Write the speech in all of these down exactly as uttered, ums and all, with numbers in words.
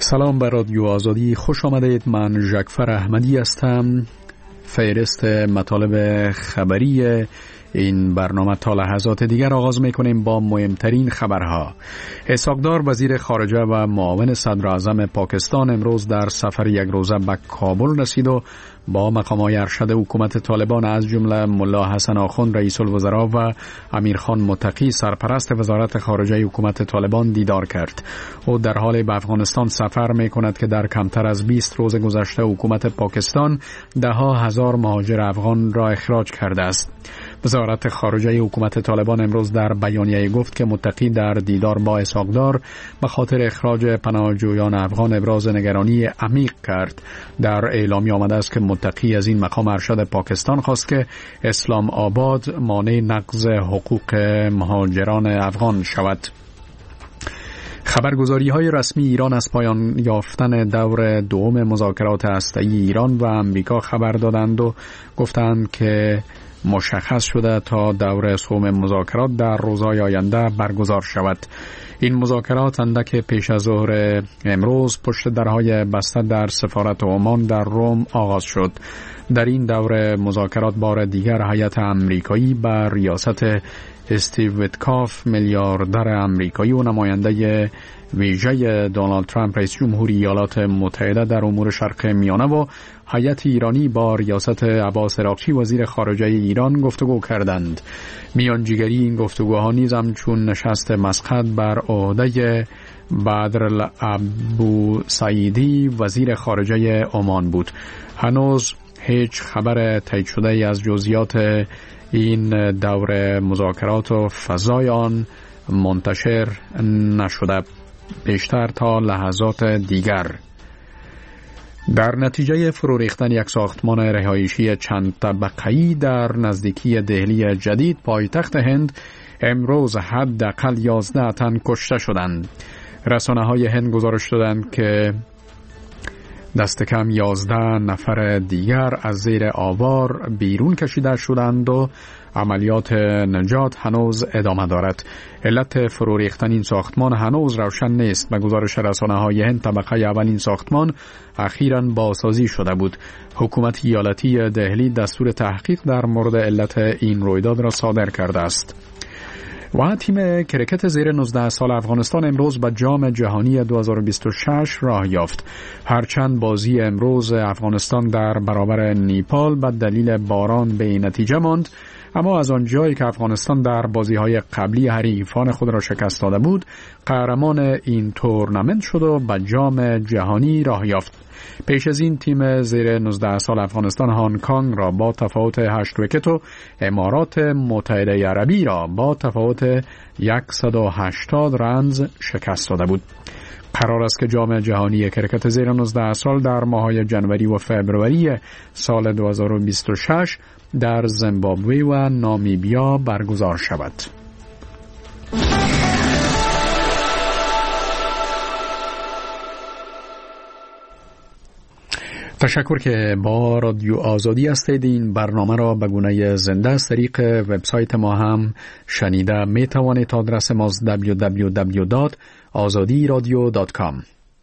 سلام بر رادیو آزادی، خوش آمدید. من ژکفر احمدی هستم. فهرست مطالب خبری این برنامه تا لحظات دیگر آغاز میکنیم با مهمترین خبرها. اسحاق دار وزیر خارجه و معاون صدر اعظم پاکستان امروز در سفر یک روزه به کابل رسید و با مقام‌های ارشد حکومت طالبان از جمله ملا حسن آخوند رئیس الوزراء و امیرخان متقی سرپرست وزارت خارجه حکومت طالبان دیدار کرد. او در حال به افغانستان سفر می‌کند که در کمتر از بیست روز گذشته حکومت پاکستان ده ها هزار مهاجر افغان را اخراج کرده است. وزارت خارجه حکومت طالبان امروز در بیانیه گفت که متقی در دیدار با اسحاق دار به خاطر اخراج پناهجویان افغان ابراز نگرانی عمیق کرد. در اعلامیه آمده است که متقی از این مقام ارشد پاکستان خواست که اسلام آباد مانع نقض حقوق مهاجران افغان شود. خبرگزاری های رسمی ایران از پایان یافتن دور دوم مذاکرات هسته‌ای ایران و امریکا خبر دادند و گفتند که مشخص شده تا دور سوم مذاکرات در روزهای آینده برگزار شود. این مذاکرات اندک پیش از ظهر امروز پشت درهای بسته در سفارت عمان در روم آغاز شد. در این دور مذاکرات بار دیگر هیئت امریکایی بر ریاست استیو ویتکاف میلیاردر امریکایی و نماینده ویژه دونالد ترامپ رئیس جمهوری ایالات متحده در امور شرق میانه و هیئت ایرانی با ریاست عباس عراقچی وزیر خارجه ایران گفتگو کردند. میانجیگری این گفتگوها نیز همچون نشست مسقط بر عهده بدرالعبو سعیدی وزیر خارجه عمان بود. هنوز هیچ خبر تایید شده از جزئیات این دور مذاکرات و فضای آن منتشر نشده بیشتر تا لحظات دیگر. در نتیجه فرو ریختن یک ساختمان رهایشی چند طبقه‌ای در نزدیکی دهلی جدید پایتخت هند امروز حداقل یازده تن کشته شدند. رسانه‌های هند گزارش دادند که دست کم یازده نفر دیگر از زیر آوار بیرون کشیده شدند و عملیات نجات هنوز ادامه دارد. علت فرو ریختن این ساختمان هنوز روشن نیست. به گزارش رسانه‌های هند طبقه اول این ساختمان اخیراً بازسازی شده بود. حکومت ایالتی دهلی دستور تحقیق در مورد علت این رویداد را صادر کرده است. و تیم کرکت زیر نوزده سال افغانستان امروز به جام جهانی دو هزار و بیست و شش راه یافت. هرچند بازی امروز افغانستان در برابر نیپال به دلیل باران به نتیجه ماند، اما از آنجایی که افغانستان در بازی‌های قبلی حریفان خود را شکست داده بود، قهرمان این تورنمنت شد و به جام جهانی راه یافت. پیش از این تیم زیر نوزده سال افغانستان هنگ کنگ را با تفاوت هشت ویکت و امارات متحده عربی را با تفاوت صد و هشتاد رنز شکست داده بود. قرار است که جام جهانی کرکت زیر نوزده سال در ماه‌های جنوری و فوریه سال دو هزار و بیست و شش در زیمبابوه و نامیبیا برگزار شود. تشکر که با رادیو آزادی هستید. این برنامه را به گونه زنده از طریق وبسایت ما هم شنیده می توانید. آدرس ما دبلیو دبلیو دبلیو دات آزادی رادیو دات کام.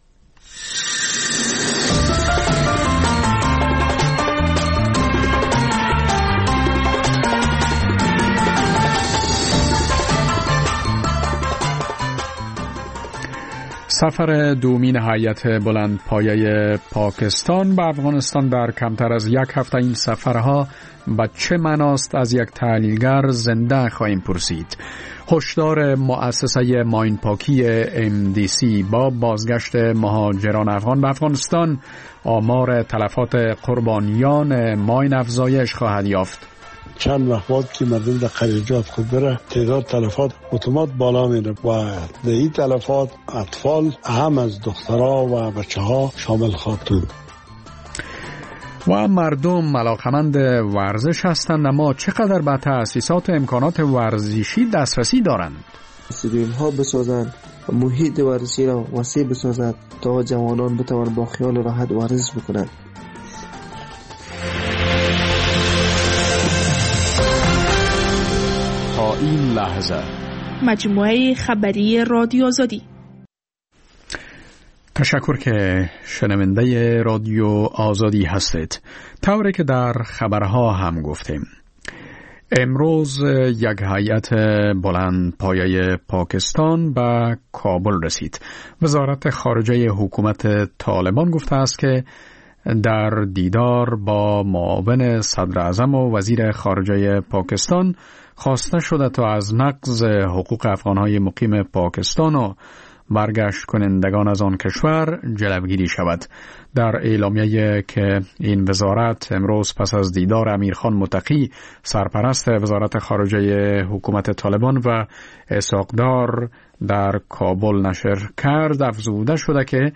سفر دومین هیئت بلندپایه پاکستان به افغانستان در کمتر از یک هفته این سفرها به چه معناست از یک تحلیلگر زنده خواهیم پرسید. هشدار مؤسسه ماین پاکی ام دی سی با بازگشت مهاجران افغان به افغانستان آمار تلفات قربانیان ماین افزایش خواهد یافت. چند وقت بعد که مردم در خلیجات خود بره تعداد تلفات اتومات بالا میره و در این تلفات اطفال اهم از دخترها و بچه ها شامل خواهد. و مردم علاقمند ورزش هستند، اما چقدر به تأسیسات امکانات ورزشی دسترسی دارند؟ استادیوم ها بسازند، محیط ورزشی را وسیع بسازند تا جوانان بتوانند با خیال راحت ورزش بکنند. این لحظه مجموعه خبری رادیو آزادی. تشکر که شنونده رادیو آزادی هستید. طوری که در خبرها هم گفتیم، امروز یک هیئت بلند پایه پاکستان به کابل رسید. وزارت خارجه حکومت طالبان گفته است که در دیدار با معاون صدر اعظم و وزیر خارجه پاکستان خواسته شده تا از نقض حقوق افغانهای مقیم پاکستان و برگشت کنندگان از آن کشور جلوگیری شود. در اعلامیه که این وزارت امروز پس از دیدار امیرخان متقی سرپرست وزارت خارجه حکومت طالبان و اسحاق دار در کابل نشر کرد، افزوده شده که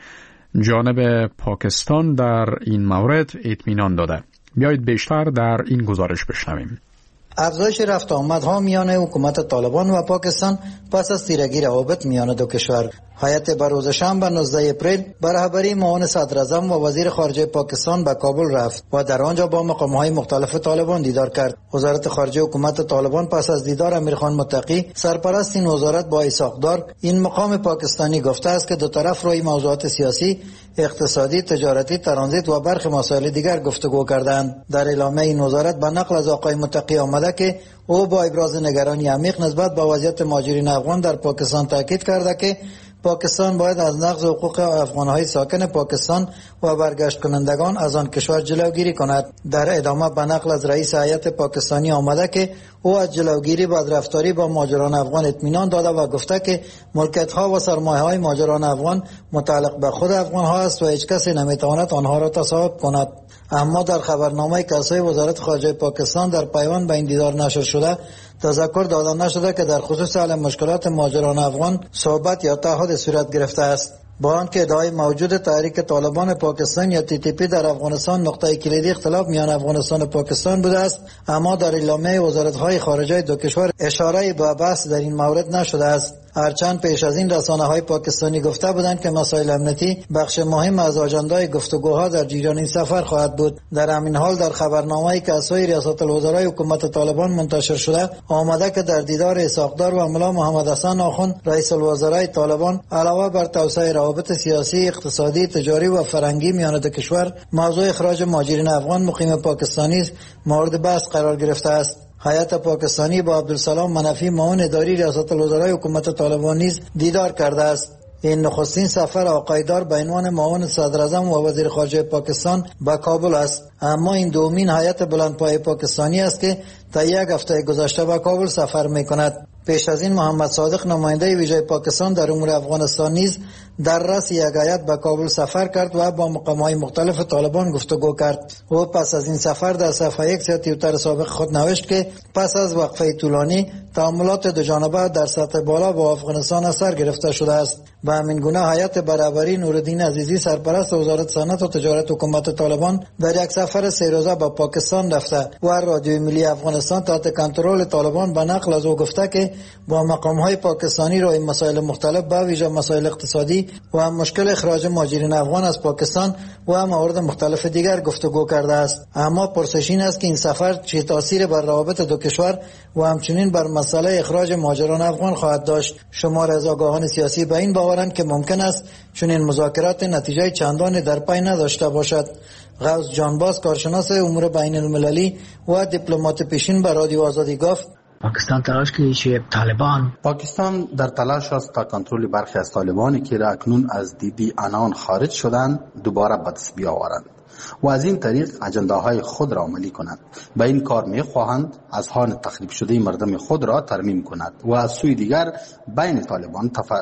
جانب پاکستان در این مورد اطمینان داده. بیایید بیشتر در این گزارش بشنویم. افزایش رفت آمدها میان حکومت طالبان و پاکستان پس از تیرگی روابط میان دو کشور. هیئت به روز شنبه نوزده اپریل به رهبری معاون صدر اعظم و وزیر خارجه پاکستان به کابل رفت و در آنجا با مقام‌های مختلف طالبان دیدار کرد. وزارت خارجه حکومت طالبان پس از دیدار امیرخان متقی سرپرست این وزارت با اسحاق دار این مقام پاکستانی گفته است که دو طرف روی موضوعات سیاسی، اقتصادی، تجارتی، ترانزیت و برخی مسائل دیگر گفتگو کردند. در اعلامیه این وزارت به نقل از آقای متقی آمده که او با ابراز نگرانی عمیق نسبت به وضعیت مهاجرین افغان در پاکستان تاکید کرده که پاکستان باید از نقض حقوق افغانهای ساکن پاکستان و برگشت کنندگان از آن کشور جلوگیری کند. در ادامه به نقل از رئیس هیئت پاکستانی آمده که او از جلوگیری بدرفتاری با مهاجران افغان اطمینان داده و گفته که ملکیت‌ها و سرمایه‌های مهاجران افغان متعلق به خود افغان‌ها است و هیچ کسی نمی‌تواند آنها را تصاحب کند. اما در خبرنامه کسای وزارت خارجه پاکستان در پیوند به این دیدار نشر شده تذکر داده نشده که در خصوص حل مشکلات مهاجران افغان صحبت یا تعهد صورت گرفته است. با آنکه ادعای موجود تحریک طالبان پاکستان یا تی تی پی در افغانستان نقطه کلیدی اختلاف میان افغانستان و پاکستان بوده است، اما در اعلامیه وزارت‌های خارجه دو کشور اشاره به بحث در این مورد نشده است. هرچند پیش از این رسانه‌های پاکستانی گفته بودند که مسائل امنیتی بخش مهم از آژاندای گفتگوها در جریان این سفر خواهد بود. در همین حال در خبرنامه‌ای که از سوی ریاست الوزرای حکومت طالبان منتشر شده آمده که در دیدار اسحاق دار و ملا محمد حسن آخوند رئیس الوزرای طالبان علاوه بر توسعه روابط سیاسی، اقتصادی، تجاری و فرهنگی میان دو کشور، موضوع اخراج مهاجرین افغان مقیم پاکستانی مورد بحث قرار گرفته است. هیئت پاکستانی با عبدالسلام منفی معاون اداری ریاست الوزرای حکومت طالبان نیز دیدار کرده است. این نخستین سفر آقای دار به عنوان معاون صدر اعظم و وزیر خارجه پاکستان به کابل است، اما این دومین هیئت بلندپایه پاکستانی است که تا یک هفته گذشته به کابل سفر می‌کند. پیش از این محمد صادق نماینده ویژه پاکستان در امور افغانستان نیز در رأس یک هیئت به کابل سفر کرد و با مقام‌های مختلف طالبان گفتگو کرد. او پس از این سفر در صفحه یک توییتر سابق خود نوشت که پس از وقفه طولانی تعاملات دو جانبه در سطح بالا با افغانستان اثر گرفته شده است. به همین گونه هیئت برابری نورالدین عزیزی سرپرست وزارت صنعت و تجارت حکومت طالبان در یک سفر سه روزه به پاکستان رفته و رادیوی ملی افغانستان تحت کنترل طالبان به نقل از او گفته که با مقام‌های پاکستانی روی مسائل مختلف به ویژه مسائل اقتصادی و مشکل اخراج مهاجرین افغان از پاکستان و موارد مختلف دیگر گفتگو کرده است. اما پرسش این است که این سفر چه تأثیر بر روابط دو کشور و همچنین بر مسئله اخراج مهاجران افغان خواهد داشت. شمار از آگاهان سیاسی به این باورند که ممکن است چون این مذاکرات نتیجه چندانی در پی نداشته باشد. غوث جانباز کارشناس امور بین المللی و دیپلمات پیشین به رادیو آزادی گفت پاکستان تلاش کرده که طالبان پاکستان در تلاش است تا کنترل برخی از طالبانی که را اکنون از دیدی آنان خارج شدند دوباره به دست بیاورند و از این طریق اجنداهای خود را عملی کنند. به این کار می‌خواهند اذهان تخریب شده مردم خود را ترمیم کنند و از سوی دیگر بین طالبان تف...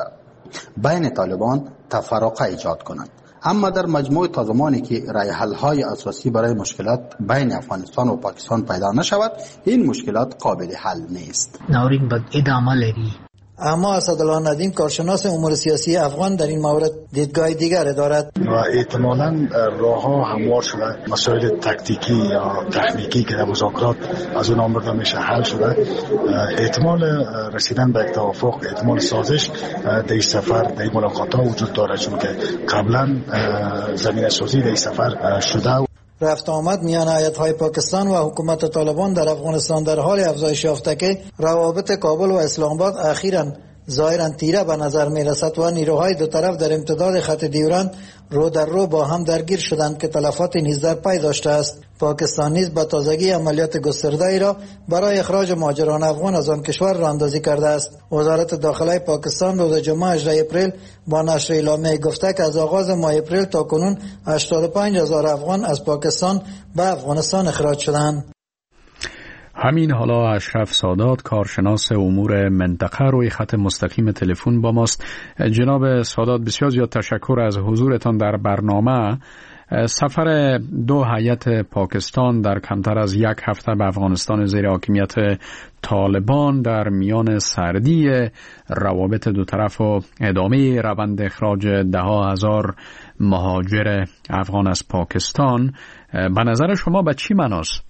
بین طالبان تفرقه ایجاد کنند. اما در مجموع تا زمانی که رای حل های اساسی برای مشکلات بین افغانستان و پاکستان پیدا نشود این مشکلات قابل حل نیست. ناورین باید ادامه لري. اما اسدالله ندیم کارشناس امور سیاسی افغان در این مورد دیدگاه دیگر دارد و احتمالاً راه ها هموار شده، مسائل تکتیکی یا تکنیکی که در مذاکرات از اون آمده میشه حل شده. احتمال رسیدن به توافق، احتمال سازش در این سفر در این ملاقات ها وجود داره، چون که قبلا زمین سازی در این سفر شده. رفت آمد میان هیئت‌های پاکستان و حکومت طالبان در افغانستان در حال افزایش یافته که روابط کابل و اسلام آباد اخیراً ظاهرا تیره به نظر می رسد و نیروهای دو طرف در امتداد خط ډیورند رو در رو با هم درگیر شدند که تلفات نیز در پی داشته است. پاکستان نیز به تازگی عملیات گسترده ای را برای اخراج مهاجران افغان از آن کشور راهاندازی کرده است. وزارت داخله پاکستان روز جمعه هجدهم اپریل با نشر اعلامیه گفته که از آغاز ماه اپریل تا کنون هشتاد و پنج هزار افغان از پاکستان به افغانستان اخراج شدند. همین حالا اشرف سادات کارشناس امور منطقه روی خط مستقیم تلفن با ماست. جناب سادات بسیار زیاد تشکر از حضورتان در برنامه. سفر دو هیئت پاکستان در کمتر از یک هفته به افغانستان زیر حاکمیت طالبان در میان سردی روابط دو طرف و ادامه روند اخراج ده ها هزار مهاجر افغان از پاکستان به نظر شما به چی معناست؟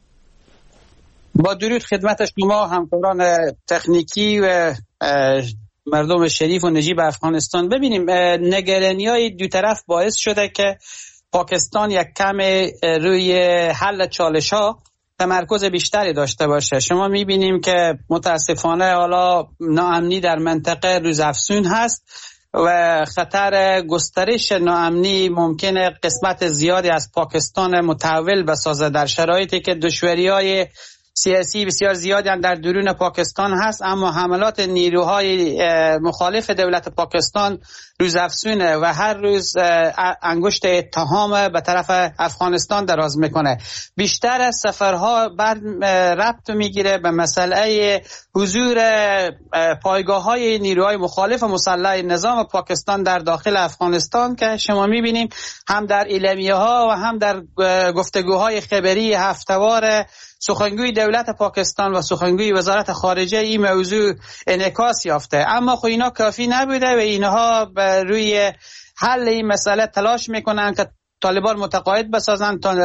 با درود خدمت شما همکاران تکنیکی و مردم شریف و نجیب افغانستان. ببینیم نگرانی‌های دو طرف باعث شده که پاکستان یک کم روی حل چالش‌ها تمرکز بیشتری داشته باشه. شما می‌بینیم که متاسفانه حالا ناامنی در منطقه روزافزون هست و خطر گسترش ناامنی ممکنه قسمت زیادی از پاکستان متحول بسازه در شرایطی که دشواری‌های سیاسی بسیار زیادی هم در درون پاکستان هست، اما حملات نیروهای مخالف دولت پاکستان روزافزونه و هر روز انگشت اتهام به طرف افغانستان دراز میکنه. بیشتر از سفرها بعد ربط میگیره به مسئله حضور پایگاه های نیروهای مخالف مسلح نظام پاکستان در داخل افغانستان که شما میبینیم هم در اعلامیه ها و هم در گفتگوهای خبری هفته‌وار سخنگوی دولت پاکستان و سخنگوی وزارت خارجه این موضوع انعکاس یافته. اما خب اینا کافی نبوده و اینها به روی حل این مسئله تلاش میکنن که طالبان متقاعد بسازن تا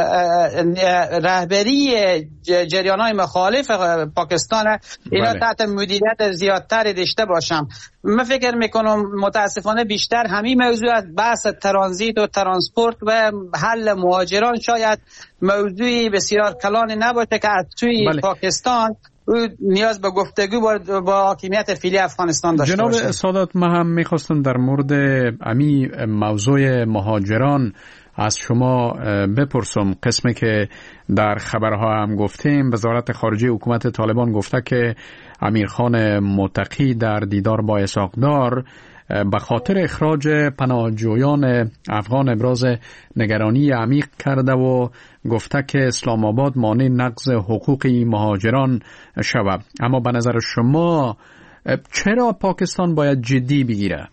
رهبری جریان‌های مخالف پاکستان اینا بله. تحت مدیریت زیادتری داشته باشم. من فکر میکنم متاسفانه بیشتر همین موضوع بحث ترانزیت و ترانسپورت و حل مهاجران شاید موضوعی بسیار کلانی نباشه که از توی بله. پاکستان نیاز به گفتگو با, با حاکمیت فعلی افغانستان داشته جناب باشه. جناب سادات، من هم میخواستم در مورد امی موضوع مهاجران از شما بپرسم. قسمی که در خبرها هم گفتیم وزارت خارجه حکومت طالبان گفته که امیرخان متقی در دیدار با اسحاق‌دار به خاطر اخراج پناهجویان افغان ابراز نگرانی عمیق کرده و گفته که اسلام آباد مانع نقض حقوق مهاجران شود. اما به نظر شما چرا پاکستان باید جدی بگیره؟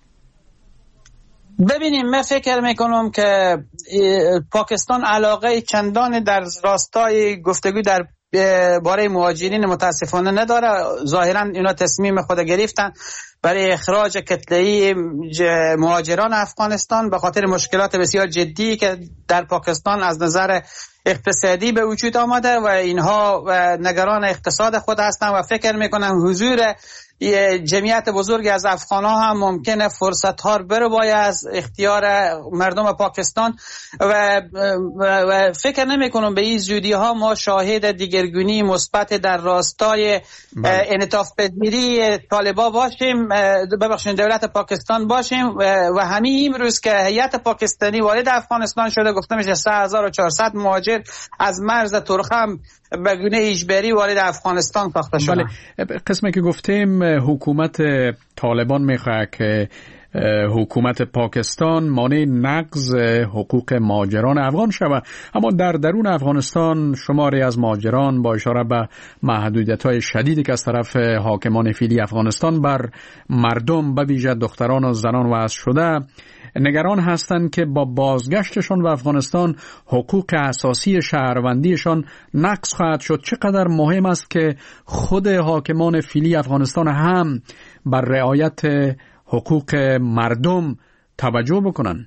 ببینیم، من فکر میکنم که پاکستان علاقه چندان در راستای گفتگو در باره مهاجرین متاسفانه نداره. ظاهرا اینا تصمیم خود گرفتن برای اخراج کتله‌ای مهاجران افغانستان به خاطر مشکلات بسیار جدی که در پاکستان از نظر اقتصادی به وجود آمده و اینها نگران اقتصاد خود هستند و فکر میکنن حضور جمعیت بزرگی از افغان‌ها هم ممکنه فرصت‌ها رو بربایه از اختیار مردم پاکستان و, و فکر نمی‌کنم به این زودی‌ها ما شاهد دیگرگونی مثبت در راستای انعطاف پذیری طالبان باشیم، ببخشید دولت پاکستان باشیم و همین امروز که هیئت پاکستانی وارد افغانستان شده گفته میشه سه هزار و چهارصد مهاجر از مرز ترخم به گونه اجباری وارد افغانستان ساخته شده. بله، قسمی که گفتیم حکومت طالبان میخواه که حکومت پاکستان مانع نقض حقوق مهاجران افغان شود، اما در درون افغانستان شماری از مهاجران با اشاره به محدودیت‌های شدیدی که از طرف حاکمان فعلی افغانستان بر مردم به ویژه دختران و زنان وضع شده نگران هستند که با بازگشتشان به افغانستان حقوق اساسی شهروندیشان نقض خواهد شد. چقدر مهم است که خود حاکمان فعلی افغانستان هم بر رعایت حقوق مردم توجه بکنن.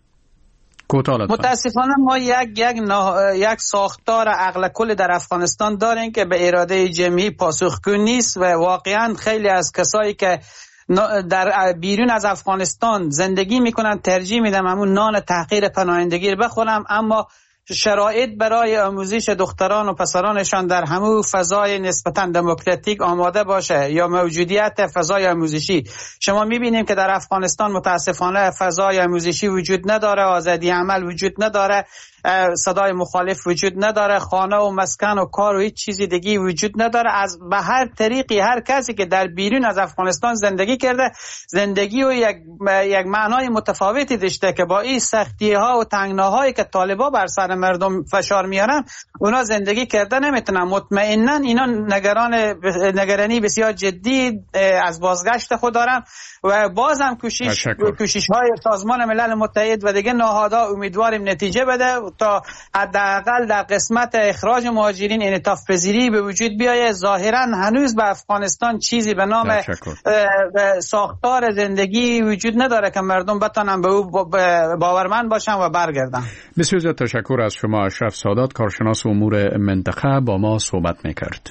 متاسفانه ما یک یک یک ساختار عقل کل در افغانستان داریم که به اراده جمعی پاسخگو نیست و واقعا خیلی از کسایی که در بیرون از افغانستان زندگی میکنن ترجیح میدم همون نان تحقیر پناهندگی رو بخورم، اما شرایط برای آموزش دختران و پسرانشان در همون فضای نسبتاً دموکراتیک آماده باشه یا موجودیت فضای آموزشی. شما میبینیم که در افغانستان متاسفانه فضای آموزشی وجود نداره، آزادی عمل وجود نداره، صدای مخالف وجود نداره، خانه و مسکن و کار و هیچ چیزی دیگه وجود نداره. از به هر طریقی هر کسی که در بیرون از افغانستان زندگی کرده زندگی و یک یک معنای متفاوتی داشته که با این سختی ها و تنگناهایی که طالبا بر سر مردم فشار میارن اونا زندگی کرده نمیتونن. مطمئنا اینا نگران نگرانی بسیار جدی از بازگشت خود دارن و بازم کوشش کوشش های سازمان ملل متحد و دیگه نهادها امیدواریم نتیجه بده تا حداقل در قسمت اخراج مهاجرین انعطاف پذیری به وجود بیاید. ظاهرا هنوز به افغانستان چیزی به نام ساختار زندگی وجود نداره که مردم بتونن به او باورمند باشن و برگردن. بسیار زیاد تشکر از شما اشرف سادات، کارشناس امور منطقه، با ما صحبت میکرد.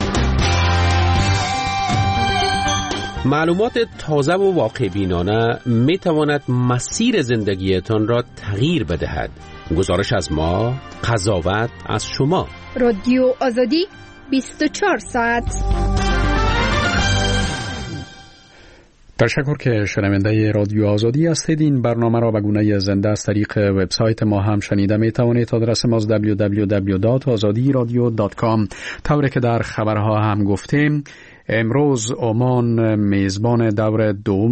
معلومات تازه و واقع بینانه می تواند مسیر زندگیتان را تغییر بدهد. گزارش از ما، قضاوت از شما. رادیو آزادی بیست و چهار ساعت. تشکر که شنونده رادیو آزادی هستید. این برنامه را به گونه زنده از طریق وبسایت ما هم شنیده می توانید. آدرس ما دبلیو دبلیو دبلیو دات آزادی رادیو دات کام. طوری که در خبرها هم گفتیم، امروز عمان میزبان دور دوم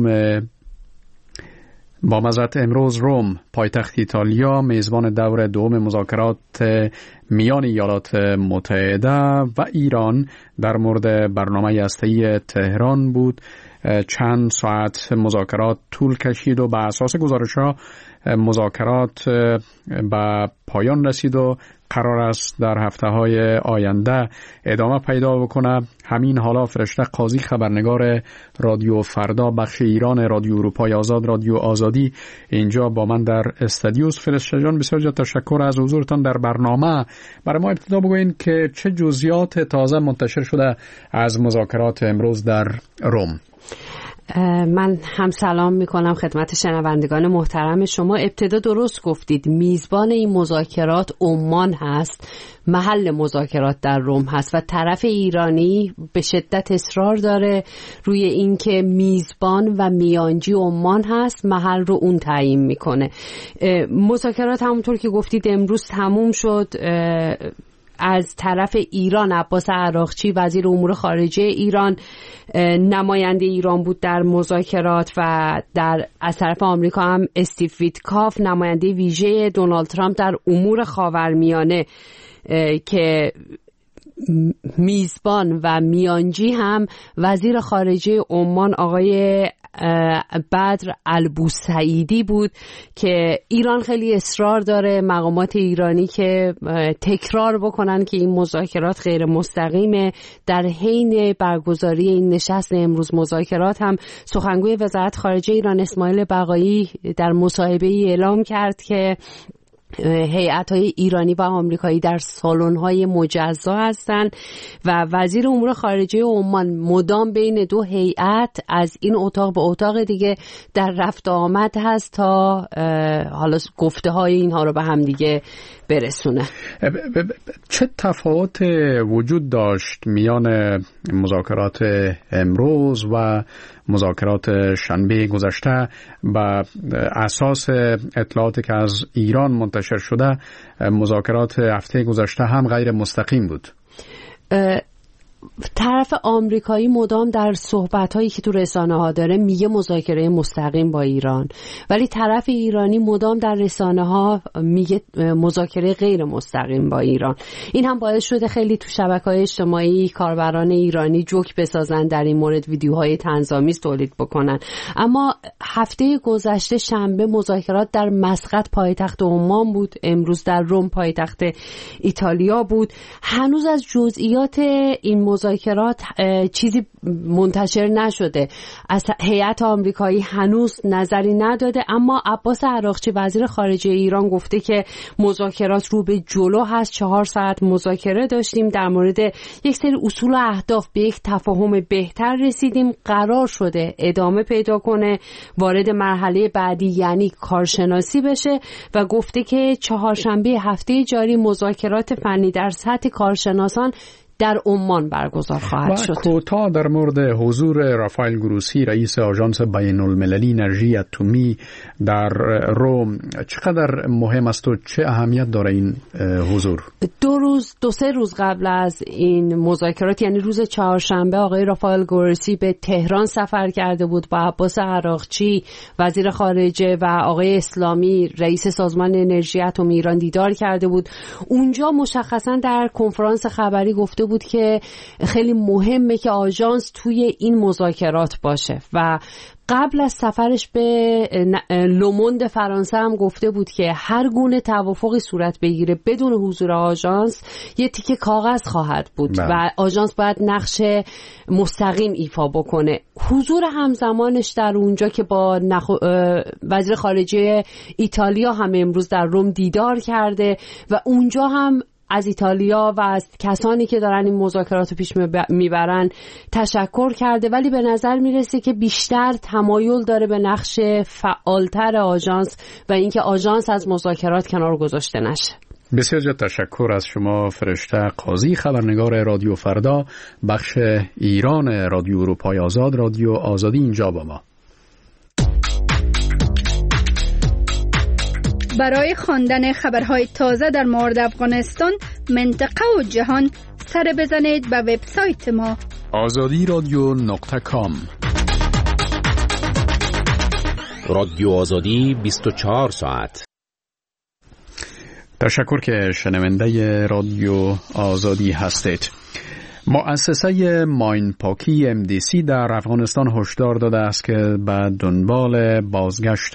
با مزرعت امروز روم پایتخت ایتالیا میزبان دور دوم مذاکرات میان ایالات متحده و ایران در مورد برنامه هسته‌ای تهران بود. چند ساعت مذاکرات طول کشید و بر اساس گزارش‌ها مذاکرات به پایان رسید و قرار است در هفته‌های آینده ادامه پیدا بکنه. همین حالا فرشته قاضی، خبرنگار رادیو فردا بخش ایران رادیو اروپای آزاد رادیو آزادی، اینجا با من در استودیوس. فرشته جان بسیار تشکر از حضورتان در برنامه. برای ما ابتدا بگوین که چه جزئیات تازه منتشر شده از مذاکرات امروز در روم. من هم سلام میکنم خدمت شنوندگان محترم شما. ابتدا درست گفتید، میزبان این مذاکرات عمان هست، محل مذاکرات در روم هست و طرف ایرانی به شدت اصرار داره روی اینکه میزبان و میانجی عمان هست، محل رو اون تعیین میکنه. مذاکرات همونطور که گفتید امروز تموم شد. از طرف ایران عباس عراقچی وزیر امور خارجه ایران نماینده ایران بود در مذاکرات و در از طرف آمریکا هم استیو ویتکاف نماینده ویژه دونالد ترامپ در امور خاورمیانه که میزبان و میانجی هم وزیر خارجه عمان آقای بدر البوسعیدی بود که ایران خیلی اصرار داره، مقامات ایرانی که تکرار بکنن که این مذاکرات غیر مستقیمه. در حین برگزاری این نشست امروز مذاکرات هم سخنگوی وزارت خارجه ایران اسماعیل بقایی در مصاحبه‌ای اعلام کرد که هیئت‌های ایرانی و آمریکایی در سالن‌های مجزا هستند و وزیر امور خارجه عمان مدام بین دو هیئت از این اتاق به اتاق دیگه در رفت آمد هست تا حالا گفته‌های اینها رو به هم دیگه برسونه. چه تفاوت وجود داشت میان مذاکرات امروز و مذاکرات شنبه گذشته؟ به اساس اطلاعاتی که از ایران منتشر شده مذاکرات هفته گذشته هم غیر مستقیم بود. طرف آمریکایی مدام در صحبت‌هایی که تو رسانه‌ها داره میگه مذاکره مستقیم با ایران، ولی طرف ایرانی مدام در رسانه‌ها میگه مذاکره غیر مستقیم با ایران. این هم باعث شده خیلی تو شبکه‌های اجتماعی کاربران ایرانی جوک بسازن، در این مورد ویدیوهای طنزآمیز تولید بکنن. اما هفته گذشته شنبه مذاکرات در مسقط پایتخت عمان بود، امروز در روم پایتخت ایتالیا بود. هنوز از جزئیات این مذاکرات مذاکرات چیزی منتشر نشده. از هیئت آمریکایی هنوز نظری نداده، اما عباس عراقچی وزیر خارجه ایران گفته که مذاکرات رو به جلو هست. چهار ساعت مذاکره داشتیم، در مورد یک سری اصول و اهداف به یک تفاهم بهتر رسیدیم. قرار شده ادامه پیدا کنه، وارد مرحله بعدی یعنی کارشناسی بشه و گفته که چهارشنبه هفته جاری مذاکرات فنی در سطح کارشناسان در عمان برگزار خواهد شد. و کوتاه در مورد حضور رافائل گروسی رئیس آژانس بین المللی انرژی اتمی در روم چقدر مهم است و چه اهمیت داره این حضور؟ دو روز دو سه روز قبل از این مذاکرات یعنی روز چهارشنبه آقای رافائل گروسی به تهران سفر کرده بود با عباس عراقچی وزیر خارجه و آقای اسلامی رئیس سازمان انرژی اتمی ایران دیدار کرده بود. اونجا مشخصا در کنفرانس خبری گفته بود که خیلی مهمه که آژانس توی این مذاکرات باشه و قبل از سفرش به لوموند فرانسه هم گفته بود که هر گونه توافقی صورت بگیره بدون حضور آژانس یه تیکه کاغذ خواهد بود بله. و آژانس باید نقش مستقیم ایفا بکنه. حضور همزمانش در اونجا که با نخ... وزیر خارجه ایتالیا هم امروز در روم دیدار کرده و اونجا هم از ایتالیا و از کسانی که دارن این مذاکرات رو پیش میبرن تشکر کرده، ولی به نظر میرسه که بیشتر تمایل داره به نقش فعالتر آژانس و اینکه آژانس از مذاکرات کنار گذاشته نشه. بسیار زیاد تشکر از شما فرشته قاضی، خبرنگار رادیو فردا بخش ایران رادیو اروپای آزاد، رادیو آزادی اینجا با ما. برای خواندن خبرهای تازه در مورد افغانستان، منطقه و جهان سر بزنید به وبسایت ما آزادی رادیو نقطه کام. رادیو آزادی بیست و چهار ساعت. تشکر که شنونده رادیو آزادی هستید. مؤسسه ماین پاکی ام دی سی در افغانستان هشدار داده است که به دنبال بازگشت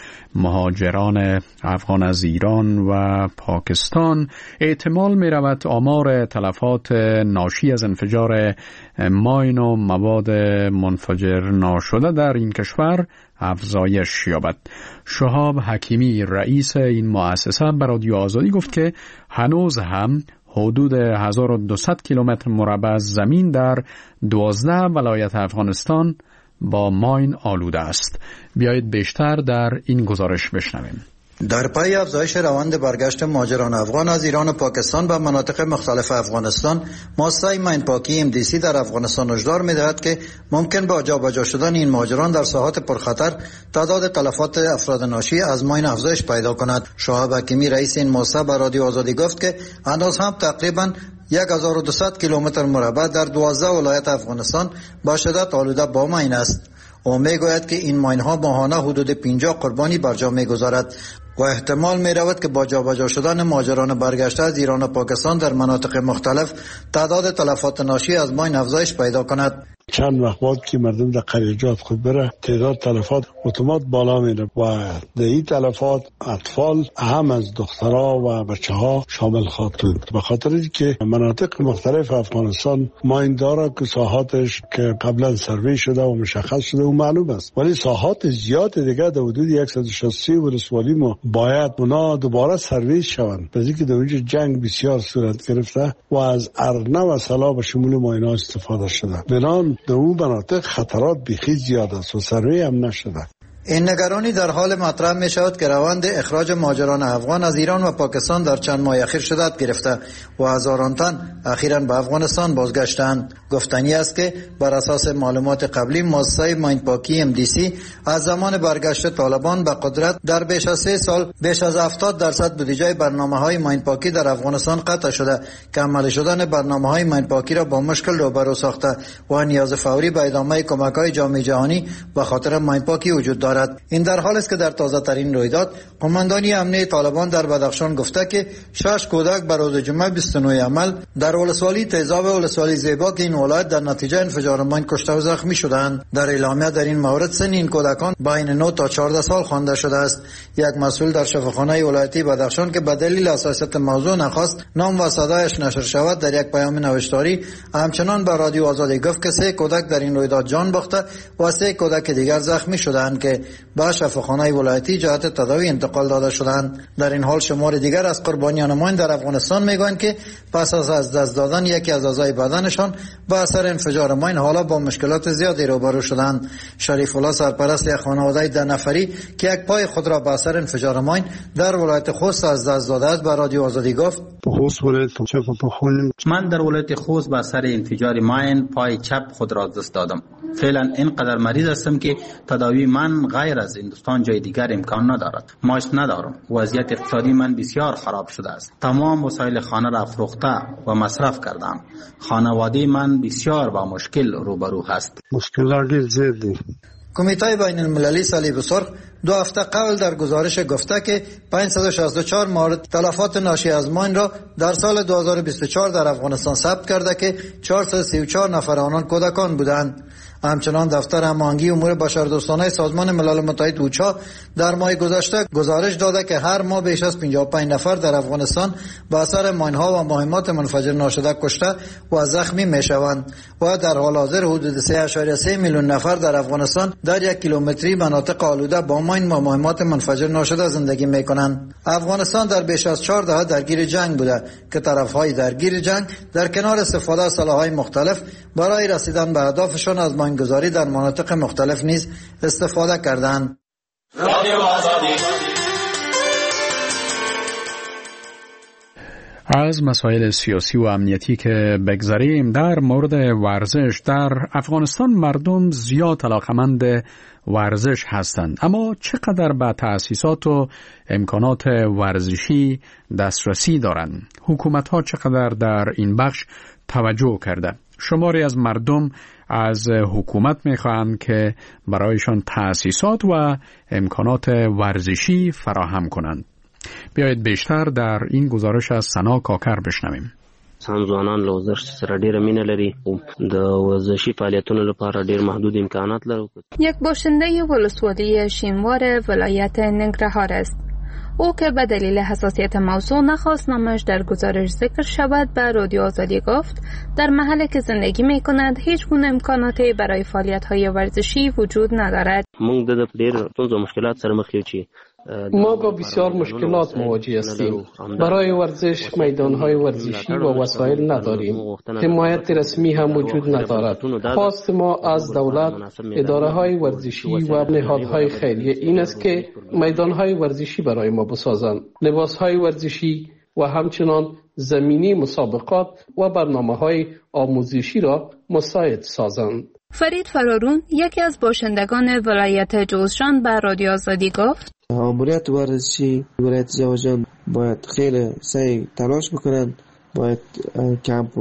مهاجران افغان از ایران و پاکستان احتمال می رود آمار تلفات ناشی از انفجار ماین و مواد منفجر ناشده در این کشور افزایش یابد. شهاب حکیمی رئیس این مؤسسه به رادیو آزادی گفت که هنوز هم حدود هزار و دویست کیلومتر مربع زمین در دوازده ولایت افغانستان با ماین آلوده است. بیایید بیشتر در این گزارش بشنویم. در پی افزایش روند برگشت مهاجران افغان از ایران و پاکستان به مناطق مختلف افغانستان، مؤسسه ماین پاکی ام دی سی در افغانستان هشدار می‌دهد که ممکن با جابجا شدن این مهاجران در ساحات پرخطر تعداد تلفات افراد ناشی از ماین افزایش پیدا کند. شهاب حکیمی رئیس این مؤسسه به رادیو آزادی گفت که هنوز هم تقریباً هزار و دویست کیلومتر مربع در دوازده ولایت افغانستان با شدت آلوده با ماین است. او میگوید که این ماین ها ماهانه حدود پنجاه قربانی بر جا میگذارد و احتمال می رود که با جابجا شدن مهاجران برگشته از ایران و پاکستان در مناطق مختلف تعداد تلفات ناشی از ماین افزایش پیدا کند. چند وقت بعد که مردم در قریجات خود بره تعداد تلفات اتومات بالا میره و در این تلفات اطفال هم از دخترها و بچه ها شامل خواهد. به خاطر که مناطق مختلف افغانستان ماین داره که ساحاتش که قبلا سروی شده و مشخص شده و معلوم است، ولی ساحات زیاد دیگه در حدود صد و شصت ولسوالی ما باید اونا دوباره سروی شوند. پس که در اونجا جنگ بسیار صورت گرفته و از ارنه و سلا به شمول ماینا استفاده شده. بنان در اون مناطق خطرات بیخی زیاد است و سروی هم نشده. این نگرانی در حال مطرح می شود که روند اخراج مهاجران افغان از ایران و پاکستان در چند ماه اخیر شدت گرفته و هزاران تن اخیراً به افغانستان بازگشتند. گفتنی است که بر اساس معلومات قبلی مؤسسه ماین پاکی ام دی سی از زمان برگشت طالبان به قدرت در بیش از سه سال بیش از هفتاد درصد بودجه برنامه‌های ماین پاکی در افغانستان قطع شده که عملی شدن برنامه‌های ماین پاکی را با مشکل روبرو ساخته و نیاز فوری به ادامه کمک‌های جامعه جهانی به خاطر ماین پاکی وجود دارد. دارد. این در حالی است که در تازه ترین رویداد قماندانی امنیه طالبان در بدخشان گفته که شش کودک بر روز جمعه بیست و نه عمل در ولسوالی تیزاب و ولسوالی زیبا که این ولایت در نتیجه انفجار ماین کشته و زخمی شدند. در اعلامیه در این مورد سن این کودکان بین نه تا چهارده سال خوانده شده است. یک مسئول در شفاخانه ولایتی بدخشان که به دلیل حساسیت موضوع نخواست نام و صدایش نشر شود در یک پیام نوشتاری همچنان به رادیو آزادی گفت که سه کودک در این رویداد جان باخته و سه کودک دیگر زخمی شدند که به شفاخانه ولایتی جهت تداوی انتقال داده شدند. در این حال شمار دیگر از قربانیان ماین در افغانستان میگویند که پس از از دست دادن یکی از اعضای بدنشان به اثر انفجار ماین حالا با مشکلات زیادی روبرو شدند. شریف الله سرپرست یک خانواده ده نفری که یک پای خود را به اثر انفجار ماین در ولایت خوست از دست داده است به رادیو آزادی گفت: من در ولایت خوست به اثر انفجار ماین پای چپ خود را دست دادم. فعلا اینقدر مریض هستم که تداوی من غیر از هندوستان جای دیگر امکان ندارد. ماش ندارم. وضعیت اقتصادی من بسیار خراب شده است. تمام وسایل خانه را فروخته و مصرف کردم. خانواده من بسیار با مشکل روبرو هست. مشکلات زیادی. کمیته بین المللی صلیب سرخ دو هفته قبل در گزارش گفته که پانصد و شصت و چهار مورد تلفات ناشی از ماین را در سال دو هزار و بیست و چهار در افغانستان ثبت کرده که چهارصد و سی و چهار نفر آنان کودکان بودند. همچنان دفتر هماهنگی امور بشردوستانه سازمان ملل متحد اوچا در ماه گذشته گزارش داده که هر ماه بیش از پنجاه و پنج نفر در افغانستان به اثر ماین‌ها و مهمات منفجر ناشده کشته و زخمی میشوند و در حال حاضر حدود سه ممیز سه میلیون نفر در افغانستان در یک کیلومتری مناطق آلوده با ماین و مهمات منفجر ناشده زندگی میکنند. افغانستان در بیش از چهار دهه درگیر جنگ بوده که طرفهای درگیر جنگ در کنار استفاده از سلاح‌های مختلف برای رسیدن به اهدافشان از گذاری در مناطق مختلف نیز استفاده کردند. از مسائل سیاسی و امنیتی که بگذاریم، در مورد ورزش در افغانستان مردم زیاد علاقمند ورزش هستند، اما چقدر به تأسیسات و امکانات ورزشی دسترسی دارند؟ حکومت ها چقدر در این بخش توجه کرده؟ شماری از مردم از حکومت میخواهند که برایشان تأسیسات و امکانات ورزشی فراهم کنند. بیایید بیشتر در این گزارش از سنا کاکر بشنویم. ځوانان له ورزش سره ډیره مینه لري، د ورزشي فعالیتونو لپاره ډیر محدود امکانات لري. یک باشنده ولسوالی شینوار ولایت ننگرهار است. او که به دلیل حساسیت موضوع نخواست نامش در گزارش ذکر شود به رادیو آزادی گفت در محلی که زندگی می کند هیچ گونه امکاناتی برای فعالیت های ورزشی وجود ندارد. موږ د ډیر ستونزو مشکلات سره مخ یو چې ما با بسیار مشکلات مواجه هستیم. برای ورزش میدانهای ورزشی و وسایل نداریم. حمایت رسمی هم وجود ندارد. خواست ما از دولت، اداره‌های ورزشی و نهادهای خیریه این است که میدانهای ورزشی برای ما بسازند، لباسهای ورزشی و همچنان زمینی مسابقات و برنامه‌های آموزشی را مساعد سازند. فرید فرارون یکی از باشندگان ولایت جوزجان به رادیو آزادی گفت: ماموریت ورزشی ولایت جوزجان باید خیلی سعی تلاش بکنن، باید کمپ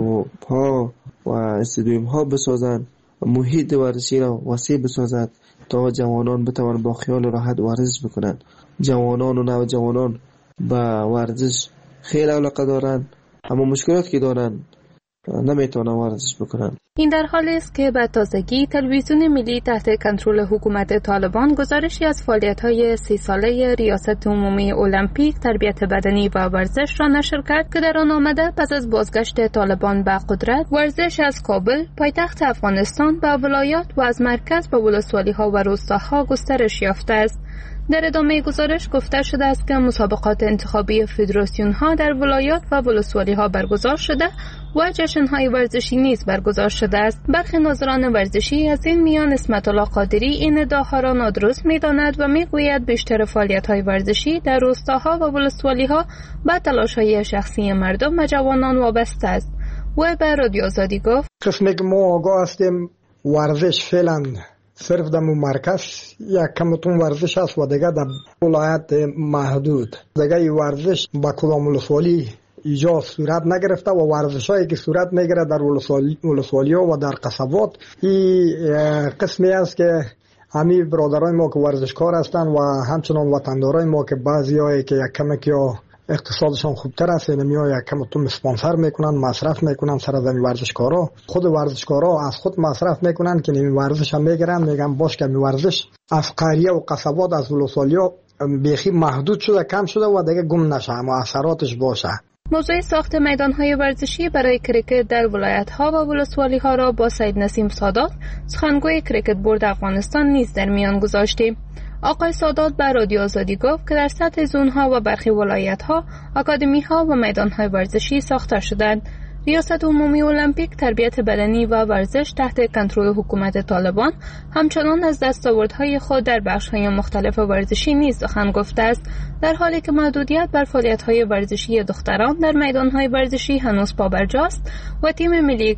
ها و استادیوم ها بسازن، محیط ورزشی را وسیع بسازد تا جوانان بتوانند با خیال راحت ورزش بکنن. جوانان و نوجوانان با ورزش خیلی علاقه دارند، اما مشکلاتی که دارند نمیتونن ورزش بکنن. این در حالی است که به تازگی تلویزیون ملی تحت کنترل حکومت طالبان گزارشی از فعالیت‌های سی ساله ریاست عمومی المپیک تربیت بدنی و ورزش را نشر کرد که در آن آمده پس از بازگشت طالبان به قدرت ورزش از کابل پایتخت افغانستان به ولایات و از مرکز به ولسوالی‌ها و روستاها گسترش یافته است. در ادامه گزارش گفته شده است که مسابقات انتخابی فدراسیون ها در ولایات و ولسوالی ها برگزار شده و جشن های ورزشی نیز برگزار شده است. برخی ناظران ورزشی از این میان اسمت الله قادری این ادعاها را نادرست می‌داند و میگوید بیشتر فعالیت های ورزشی در روستاها و ولسوالی ها به تلاش های شخصی مردم و جوانان وابسته است. و به رادیو آزادی گفت: قسمی که ما آگاه هستیم ورزش فعلا صرف در مرکز یک کمتون ورزش است و دیگه در ولایت محدود. دیگه ورزش با کدام ولسوالی ایجاد صورت نگرفته و ورزش هایی که صورت میگیره در ولسوالی ها و در قصبات این قسمی است که همین برادرای ما که ورزشکار هستند و همچنان وطندارای ما که بعضیایی که یک کمک یا اقتصادشان خوبتر است، نمی‌آ یک کم تو اسپانسر میکنن، مصرف میکنن سر از این ورزشکارا. خود ورزشکارا از خود مصرف میکنن که این ورزش هم میگیرن، میگن باش که این ورزش از قریه و قصبات از ولسوالیا بیخی محدود شده، کم شده و دیگه گم نشه، اما اثراتش باشه. موضوع ساخت میدان‌های ورزشی برای کریکت در ولایت‌ها و ولسوالی‌ها را با سید نسیم سادات، سخنگوی کریکت بورد افغانستان نیز در میان گذاشتیم. آقای سادات به رادیو آزادی گفت که در سطح زون‌ها و برخی ولایت‌ها آکادمی‌ها و میدان‌های ورزشی ساخته شدند. ریاست عمومی المپیک تربیت بدنی و ورزش تحت کنترل حکومت طالبان همچنان از دستاوردهای خود در بخش‌های مختلف ورزشی نیز سخن گفته است، در حالی که محدودیت بر فعالیت‌های ورزشی دختران در میدان‌های ورزشی هنوز پابرجاست و تیم ملی